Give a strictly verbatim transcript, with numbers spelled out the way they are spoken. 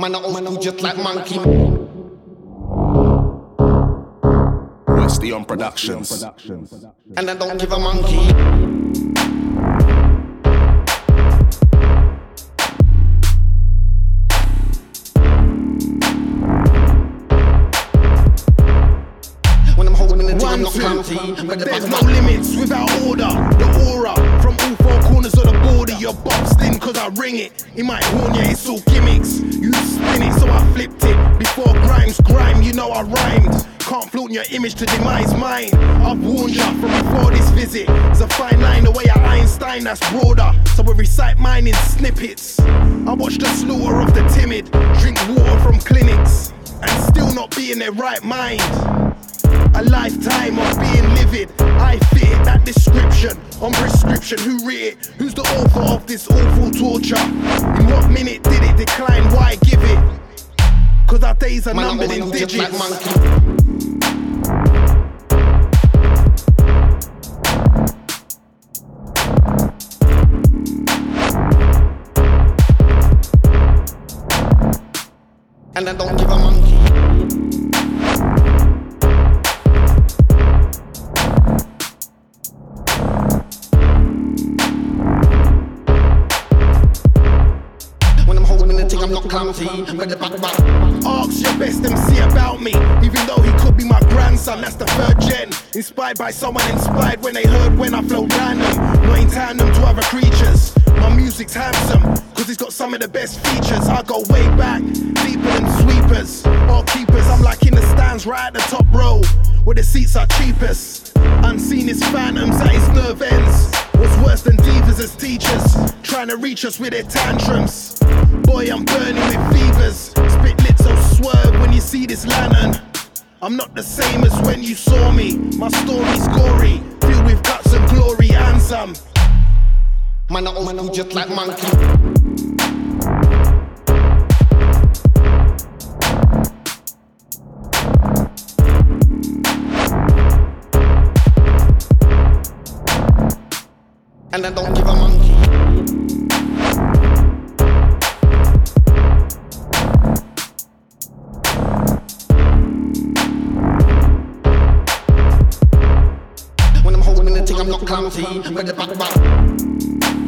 Man, I old school just like monkey. Westion Productions. And I don't give a monkey. One, two, but there's no limits without order. The aura from all four corners of the border. You're boxed in cause I ring it. It might warn you, it's all gimmicks. You spin it, so I flipped it. Before Grimes grime, you know I rhymed. Can't flaunt your image to demise mine. I've warned ya from before this visit. There's a fine line the way at Einstein that's broader. So we recite mine in snippets. I watch the slaughter of the timid. Drink water from clinics and still not be in their right mind. A lifetime of being livid. I fit that description on prescription. Who writ it? Who's the author of this awful torture? In what minute did it decline? Why give it? Cause our days are Man, numbered in digits. like monkey. And I don't give a monkey. I'm not clumsy, but the back back. Ask your best M C about me, even though he could be my grandson. That's the third gen, inspired by someone inspired when they heard when I flow random, not in tandem to other creatures. My music's handsome, cause it's got some of the best features. I go way back, deeper than sweepers or keepers. I'm like in the stands right at the top row, where the seats are cheapest. Unseen is phantoms at its nerve ends. What's worse than divas as teachers, trying to reach us with their tantrums. Boy, I'm burning with fevers. Spit lit so swerve when you see this lantern. I'm not the same as when you saw me. My story's gory, filled with guts and glory and some. Man, I old school just like monkey. And I don't give a monkey. When I'm holding the thing, I'm not clumsy, but the back back.